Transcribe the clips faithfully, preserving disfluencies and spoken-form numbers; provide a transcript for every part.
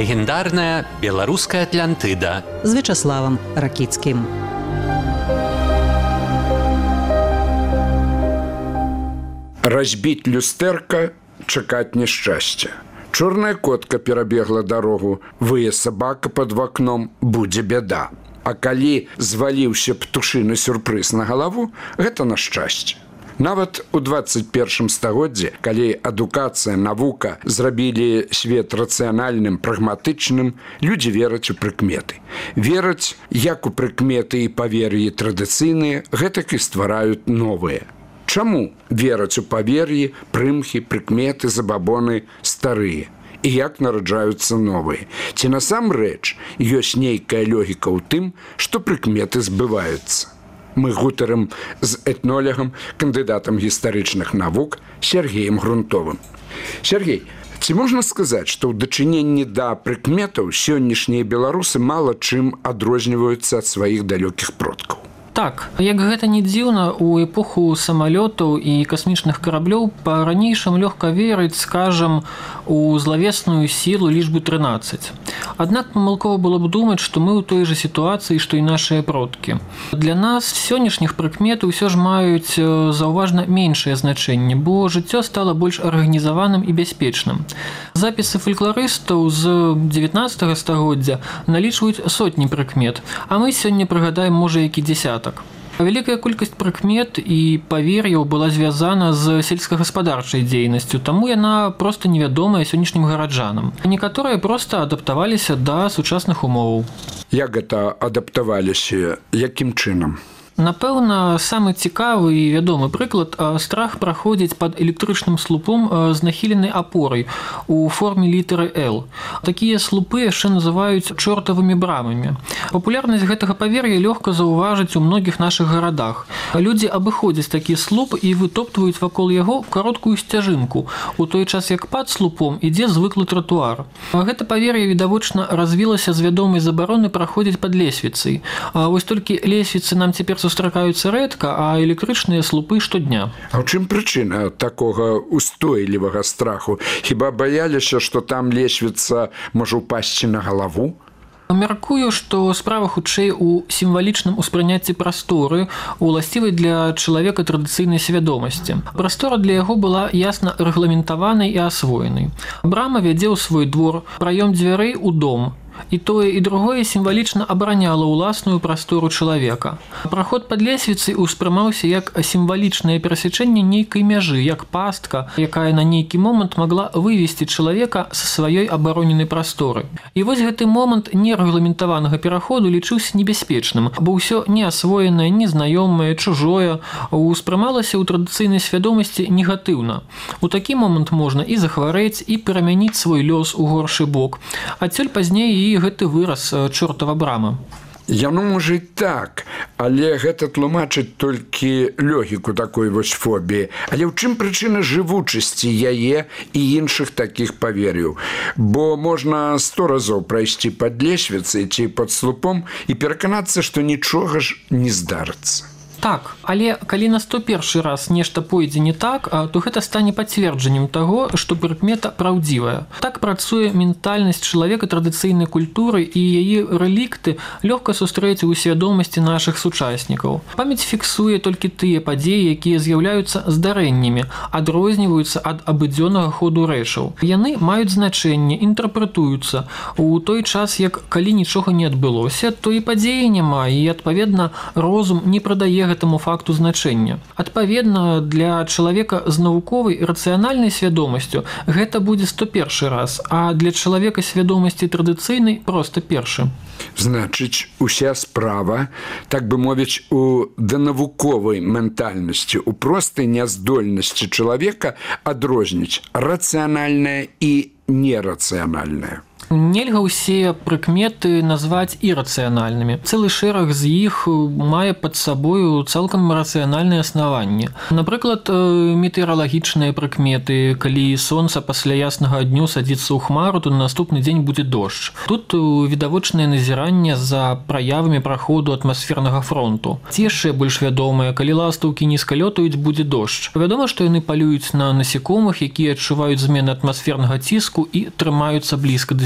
Легендарная беларуская Атлантыда з Вячаславам Ракіцкім. Разбіць люстэрка, чакаць няшчасця. Чорная котка перабегла дарогу, вые сабака пад вакном, будзе бяда. А калі зваліўся птушыны сюрпрыз на галаву, гэта на шчасце. Нават у дваццаць першым стагоддзі, калі адукацыя, навука зрабілі свет рацыянальным, прагматычным, людзі вераць у прыкметы. Вераць, як у прыкметы і павер'і традыцыйныя, гэтак і ствараюць новыя. Чаму вераць у павер'і, прымхі, прыкметы, забабоны старыя? І як нараджаюцца новыя? Ці насамрэч ёсць нейкая логіка ў тым, што прыкметы збываюцца? Мы гутарым з этнолегам, кандыдатам гістарычных навук Сергеем Грунтовым. Сергей, ці можна сказаць, што ў дачыненні да прыкметаў сённяшнія беларусы мала чым адрозніваюцца ад сваіх далёкіх продкаў? Так, як гэта не дзіўна, у эпоху самалётаў і касмічных караблёў па-ранейшаму лёгка верыць, скажам, у злавесную сілу лічбы трынаццаць. Аднак памылкова было б думаць, што мы ў той жа сітуацыі, што і нашыя продкі. Для нас сённяшніх прыкмет ўсё ж маюць заўважна меншае значэнне, бо жыццё стала больш арганізаваным і бяспечным. Запісы фалькларыстаў з дзевятнаццатага стагоддзя налічваюць сотні прыкмет, а мы сёння прыгадаем, можа, які дзесятак. Вялікая колькасць прыкмет і павер'яў была звязана з сельскагаспадарчай дзейнасцю, таму яна проста невядомая сённяшнім гараджанам. Некаторыя проста адаптаваліся да сучасных умоваў. Як гэта адаптаваліся? Якім чынам? Напэўна, самы цікавы і вядомы прыклад – страх праходзіць пад электрычным слупом з нахіленай апорай у форме літары «Л». Такія слупы яшчэ называюць чортавымі брамамі. Папулярнасць гэтага павер'я лёгка заўважыць у многіх нашых гарадах. Людзі абыходзяць такі слуп і вытоптваюць вакол яго кароткую сцяжынку, у той час як пад слупом ідзе звыклы тратуар. Гэта павер'е відавочна развілася з вядомай забароны праходзіць пад лесвіцай. Вось толькі лесвіцы нам цяпер сустракаюцца рэдка, а электрычныя слупы штодня. А ў чым прычына такога устойлівага страху? Хіба баяліся, што там лесвіца можа ўпасці на галаву? Мяркую, што справа хутчэй у сімвалічным успрыняцці прасторы, уласцівай для чалавека традыцыйнай свядомасці. Прастора для яго была ясна рэгламентаванай і асвоенай. Брама вядзе ў свой двор, праём дзвярэй у дом. І тое, і другое сімвалічна абараняла ўласную прастору чалавека. Праход пад лесвіцай успрымаўся як сімвалічнае перасячэнне нейкай мяжы, як пастка, якая на нейкі момант магла вывесці чалавека са сваёй абароненай прасторы. І вось гэты момант нерэгламентаванага пераходу лічыўся небяспечным, бо ўсё неасвоенае, незнаёмае, чужое успрымалася ў традыцыйнай свядомасці негатыўна. У такі момант можна і захварэць, і перамяніць свой лёс у горшы бок. Адсюль пазней і і гэты выраз чортава брама. Яно можа і так, але гэта тлумачыць толькі логіку такой вось фобіі. Але ў чым прычына жывучасці яе і іншых такіх павер'яў? Бо можна сто разоў прайсці пад лесвіцай ці пад слупом і пераканацца, што нічога ж не здарыцца. Так, але калі на сто першы раз нешта пойдзе не так, то гэта стане пацверджаннем таго, што прыкмета праўдзівая. Так працуе ментальнасць чалавека традыцыйнай культуры і яе рэлікты лёгка сустрэць у свядомасці нашых сучаснікаў. Памяць фіксуе толькі тыя падзеі, якія з'яўляюцца здарэннямі, адрозніваюцца ад абыдзённага ходу рэчаў. Яны маюць значэнне, інтэрпрэтуюцца. У той час, як калі нічога не адбылося, то і падзеі няма, і, адпаведна, розум не прадае гэтаму факту значэння. Адпаведна, для чалавека з навуковай рацыянальнай свядомасцю гэта будзе сто першы раз, а для чалавека свядомасці традыцыйнай проста першы. Значыць, уся справа, так бы мовіць, у данавуковай ментальнасці, у простай няздольнасці чалавека адрозніць рацыянальнае і нерацыянальнае. Нельга ўсе прыкметы назваць ірацыянальнымі. Цэлы шэраг з іх мае пад сабою цалкам рацыянальныя аснаванні. Напрыклад, метэаралагічныя прыкметы, калі сонца пасля яснага дню садзіцца ў хмару, то на наступны дзень будзе дождж. Тут відавочнае назіранне за праявамі праходу атмасфернага фронту. Ці яшчэ больш вядомыя, калі ластаўкі нізка лётаюць, будзе дождж. Вядома, што яны палююць на насекомых, якія адчуваюць змены атмасфернага ціску і трымаюцца блізка да зямлі.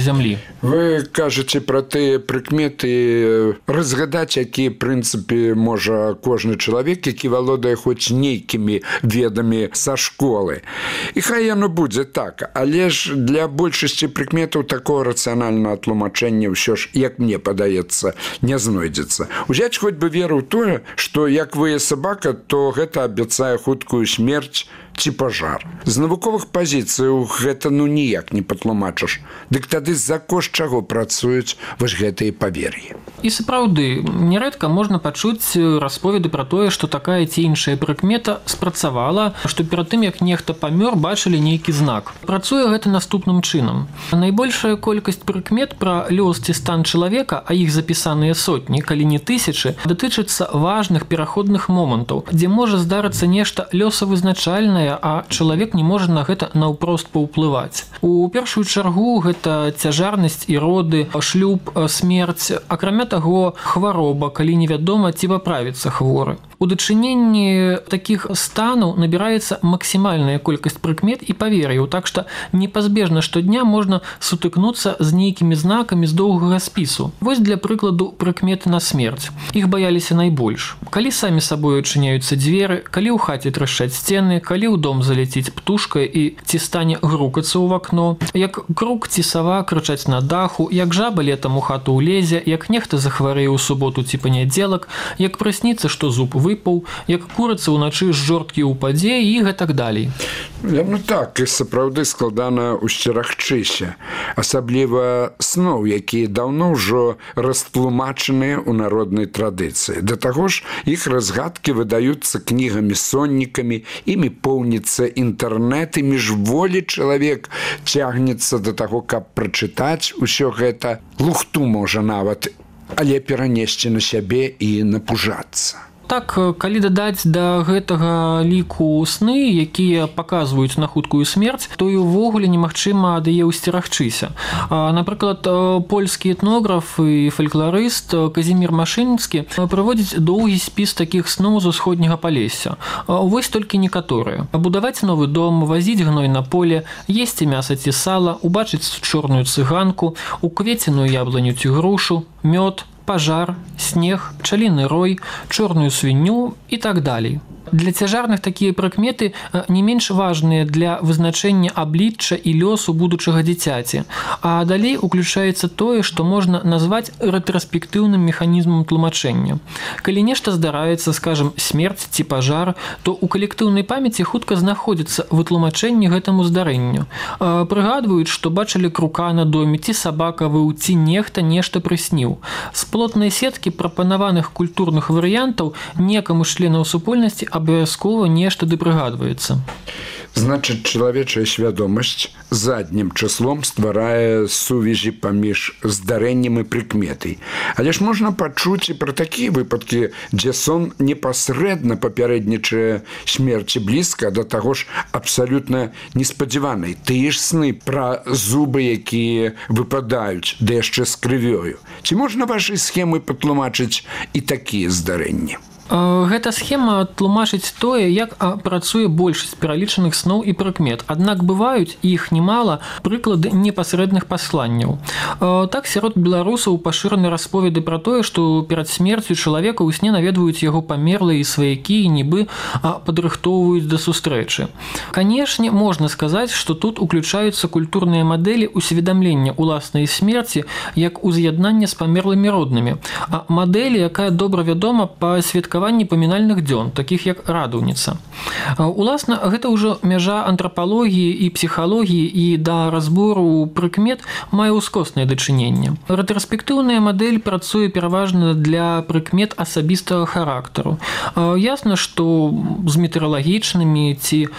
зямлі. Вы кажаце пра тыя прыкметы, разгадаць, якія прынцыпе можа кожны чалавек, які валодае хоць нейкімі ведамі са школы. І хай яно будзе так, але ж для большасці прыкметаў такого рацыянальнага тлумачэння ўсё ж, як мне падаецца, не знойдзецца. Узяць хоць бы веру ў тое, што як вые сабака, то гэта абяцае хуткую смерць ці пажар. З навуковых пазіцыяў гэта ну ніяк не патлумачыш. Дык тады за кошт чаго працуюць вось гэтыя павер'і. І сапраўды, нярэдка можна пачуць расповеды пра тое, што такая ці іншая прыкмета спрацавала, што перад тым, як нехта памёр, бачылі нейкі знак. Працуе гэта наступным чынам. Найбольшая колькасць прыкмет пра лёс ці стан чалавека, а іх запісаныя сотні, калі не тысячы, датычыцца важных пераходных момантаў, дзе можа здарыцца нешта лёсавызначальнае, а чалавек не можа на гэта наўпрост паўплываць. У першую чаргу гэта цяжарнасць і роды, шлюб, смерць, акрамя таго, хвароба, калі невядома, ці паправіцца хворы. У дачыненні такіх станаў набіраецца максімальная колькасць прыкмет і павер'яў, так што непазбежна штодня можна сутыкнуцца з нейкімі знакамі з доўгага спісу. Вось для прыкладу прыкметы на смерць. Іх баяліся найбольш. Калі самі сабою адчыняюцца дзверы, калі ў хаце трашчаць сцены, калі ў дом заляціць птушка і ці стане грукацца ў вакно, як крук ці сава крычаць на даху, як жаба летам у хату ўлезе, як нехта захварэе ў суботу ці панядзелак, як прысніцца, што зуб выпаў, як курыца ўначы з жорткі ўпадзе і гэтак далей. Ну так, і сапраўды складана ўсцерагчыся. Асабліва сноў, якія даўно ўжо растлумачаныя ў народнай традыцыі. Да таго ж, іх разгадкі выдаюцца кнігамі-соннікамі, імі поўніцца інтэрнэт, і міжволі чалавек цягнецца да таго, каб прачытаць усё гэта. Лухту можа нават, але перанесці на сябе і напужацца. Так, калі дадаць да гэтага ліку сны, якія паказваюць на хуткую смерць, то і ўвогуле немагчыма ад яе ўсцерагчыся. Напрыклад, польскі этнограф і фалькларыст Казімір Машынскі праводзіць доўгі спіс такіх сноў з усходняга Палесся. Вось толькі некаторыя. Будаваць новы дом, вазіць гной на поле, есці мяса ці сала, убачыць чорную цыганку, уквеценую ябланю ці грушу, мёд, пажар, снег, пчаліны рой, чорную свінню і так далей. Для цяжарных такія прыкметы не менш важныя для вызначэння аблічча і лёсу будучага дзіцяці. А далей уключаецца тое, што можна назваць рэтраспектыўным механізмам тлумачэння. Калі нешта здараецца, скажам, смерць ці пажар, то ў калектыўнай памяці хутка знаходзіцца вытлумачэнне гэтаму здарэнню. Прыгадваюць, што бачылі крука на доме, ці сабака выў, ці нехта нешта прысніў. З плотнай сеткі прапанаваных культурных варыянтаў некаму з членаў супольнасці абавязкова нешта ды прыгадваецца. Значыць, чалавечая свядомасць заднім чыслом стварае сувязі паміж здарэннем і прыкметай. Але ж можна пачуць і пра такія выпадкі, дзе сон непасрэдна папярэднічае смерці блізка, да таго ж абсалютна неспадзяванай. Тыя ж сны пра зубы, якія выпадаюць, да яшчэ з крывёю. Ці можна вашай схемы патлумачыць і такія здарэнні? Гэта схема тлумачыць тое, як працуе большасць пералічаных сноў і прыкмет. Аднак бываюць, і іх немала, прыклады непасрэдных пасланняў. Так, сярод беларусаў пашыраны расповеды пра тое, што перад смерцю чалавека ў сне наведваюць яго памерлыя і сваякі, і нібы падрыхтоўваюць да сустрэчы. Канешне, можна сказаць, што тут уключаюцца культурныя мадэлі усведамлення ўласнай смерці як уз'яднання з памерлымі роднымі. А мадэлі, якая добра вядома па святкаванні памінальных дзён, такіх як радаўніца. Уласна, гэта ўжо мяжа антрапалогіі і псіхалогіі, і да разбору прыкмет мае ўскоснае дачыненне. Рэтраспектыўная мадэль працуе пераважна для прыкмет асабістага характару. Ясна, што з метэаралагічнымі ці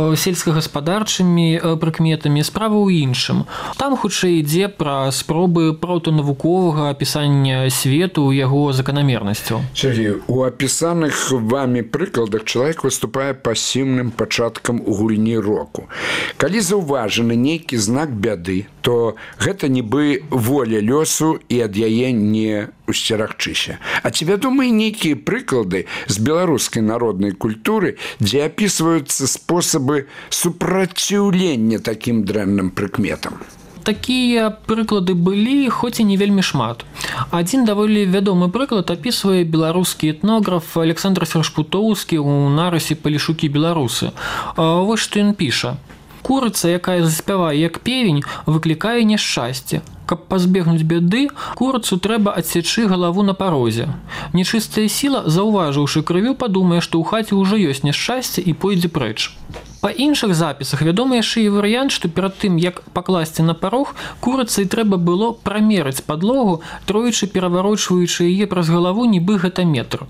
сельскагаспадарчымі прыкметамі справа ў іншым. Там хутчэй ідзе пра спробы праўтанавуковага апісання свету, яго заканамернасцяў. Сергей, у апісаных вамі прыкладах чалавек выступае пасіўным пачаткам у гульні року. Калі заўважаны нейкі знак бяды, то гэта нібы воля лёсу і ад яе не усцерагчыся. А ці вядомыя нейкія прыклады з беларускай народнай культуры, дзе апісваюцца спосабы супраціўлення такім дрэнным прыкметам? Такія прыклады былі, хоць і не вельмі шмат. Адзін даволі вядомы прыклад апісвае беларускі этнограф Александр Сершпутоўскі ў нарысе «Палешукі беларусы». Вось што ён піша. Курыца, якая заспявае як певень, выклікае няшчасце. Каб пазбегнуць бяды, курыцу трэба адсячы галаву на парозе. Нечыстая сіла, заўважыўшы крывю, падумае, што ў хаце ўжо ёсць няшчасце і пойдзе прэч. Па іншых запісах вядомы яшчэ і варыянт, што перад тым, як пакласці на парог, курыцай трэба было прамерыць падлогу, троечы пераварочваючы яе праз галаву, нібы гэта метр.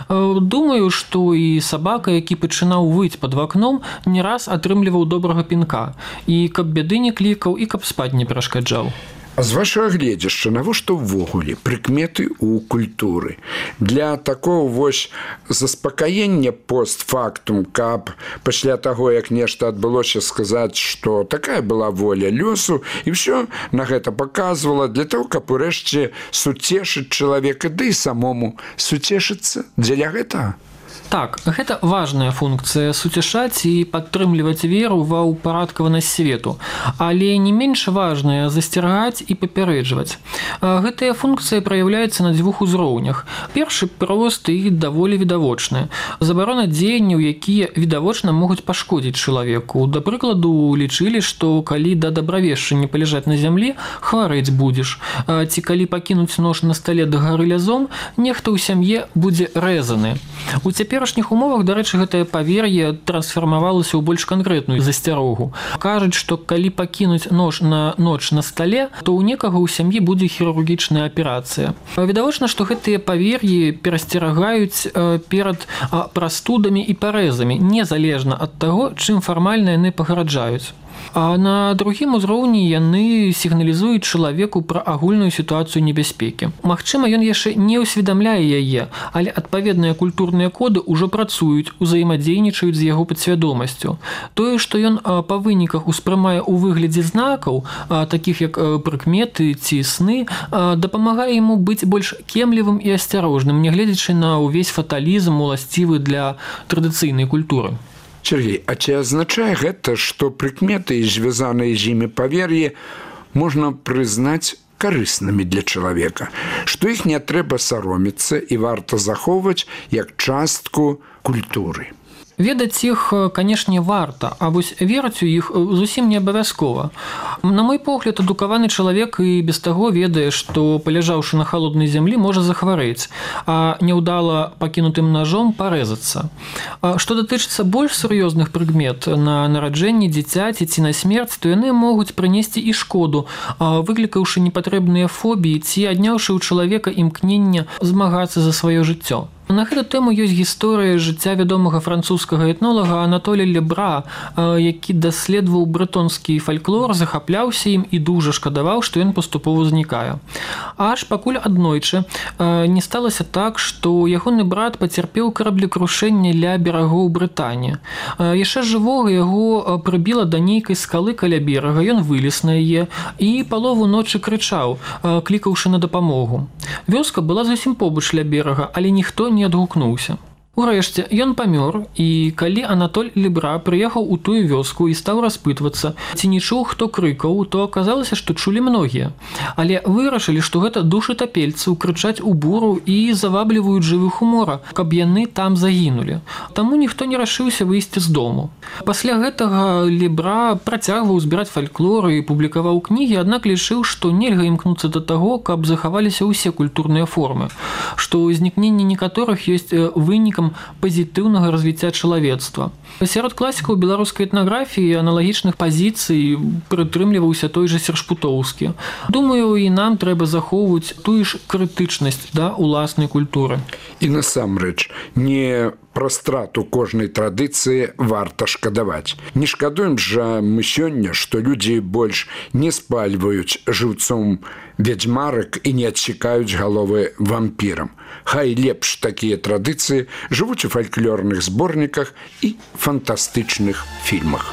Думаю, што і сабака, які пачынаў выць пад вакном, не раз атрымліваў добрага пінка, і каб бяды не клікаў, і каб спаць не перашкаджаў. А з вашага гледзяшча, навошта ўвогуле прыкметы ў культуры? Для такого вось заспакаення постфактум, каб пасля таго, як нешта адбылося, сказаць, што такая была воля лёсу, і ўсё на гэта паказвала, для того, каб урэшце суцешыць чалавека, ды і самому суцешыцца дзеля гэтага? Так, гэта важная функцыя суцешаць і падтрымліваць веру ва ўпарадкаванасць свету, але не менш важная засцерагаць і папярэджваць. Гэтая функцыя праяўляецца на дзвюх узроўнях. Першы просты і даволі відавочны. Забарона дзеянняў, якія відавочна могуць пашкодзіць чалавеку. Да прыкладу, лічылі, што калі да дабравешчання паляжаць на зямлі, хварэць будзеш. Ці калі пакінуць нож на стале дагары лязом, нехта ў сям'е будзе рэзаны. У цяперашніх умовах, дарэчы, гэтае павер'е трансфармавалася ў больш канкрэтную засцярогу. Кажуць, што калі пакінуць нож на ноч на стале, то ў некага ў сям'і будзе хірургічная аперацыя. Відавочна, што гэтыя павер'і перасцерагаюць перад прастудамі і парэзамі, незалежна ад таго, чым фармальна яны пагараджаюць. А на другім узроўні яны сігналізуюць чалавеку пра агульную сітуацыю небяспекі. Магчыма, ён яшчэ не ўсведамляе яе, але адпаведныя культурныя коды ўжо працуюць, узаемадзейнічаюць з яго падсвядомасцю. Тое, што ён па выніках успрымае ў выглядзе знакаў, такіх як прыкметы ці сны, дапамагае яму быць больш кемлівым і асцярожным, нягледзячы на ўвесь фаталізм, уласцівы для традыцыйнай культуры. Сергей, а ці азначае гэта, што прыкметы і звязаныя з імі павер'і можна прызнаць карыснымі для чалавека, што іх не трэба саромецца і варта захоўваць як частку культуры? Ведаць іх, канешне, варта, а вось верыць у іх зусім не абавязкова. На мой погляд, адукаваны чалавек і без таго ведае, што, паляжаўшы на халоднай зямлі, можа захварэць, а няўдала пакінутым ножом парэзацца. Што датычыцца больш сур'ёзных прыкмет на нараджэнне дзіцяці ці на смерць, то яны могуць прынесці і шкоду, выклікаўшы непатрэбныя фобіі ці адняўшы ў чалавека імкнення змагацца за сваё жыццё. На гэту тэму ёсць гісторыя жыцця вядомага французскага этнолага Анатолія Лебра, які даследаваў брэтонскі фальклор, захапляўся ім і дужа шкадаваў, што ён паступова знікае. Аж пакуль аднойчы не сталася так, што ягоны брат пацярпеў караблекрушэнне ля берагоў Брытаніі. Яшчэ жывога яго прыбіла да нейкай скалы каля берага, ён вылез на яе і палову ночы крычаў, клікаўшы на дапамогу. Вёска была зусім побач ля берага, але ніхто не адгукнуўся. Урэшце, ён памёр, і калі Анатоль Лебра прыехаў у тую вёску і стаў распытвацца, ці не чуў, хто крыкаў, то аказалася, што чулі многія. Але вырашылі, што гэта душатапельцы крычаць у буру і завабліваюць жывых умора, каб яны там загінулі. Таму ніхто не рашыўся выйсці з дому. Пасля гэтага Лебра працягваў збіраць фальклор і публікаваў кнігі, аднак лічыў, што нельга імкнуцца да таго, каб захаваліся ўсе культурныя формы, што ўзнікненне некаторых ёсць вынікам пазітыўнага развіцця чалавецтва. Сярод класікаў беларускай этнаграфіі аналагічных пазіцый прытрымліваўся той жа Сершпутоўскі. Думаю, і нам трэба захоўваць тую ж крытычнасць да уласнай культуры. І насамрэч, не пра страту кожнай традыцыі варта шкадаваць. Не шкадуем жа мы сёння, што людзі больш не спальваюць жыўцом вядзьмарак і не адсекаюць галовы вампірам. Хай лепш такія традыцыі жывуць у фальклорных зборніках і фантастычных фільмах.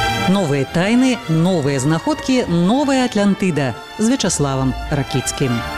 Новыя тайны, новыя знаходкі, новая Атлантыда з Вячаславам Ракіцкім.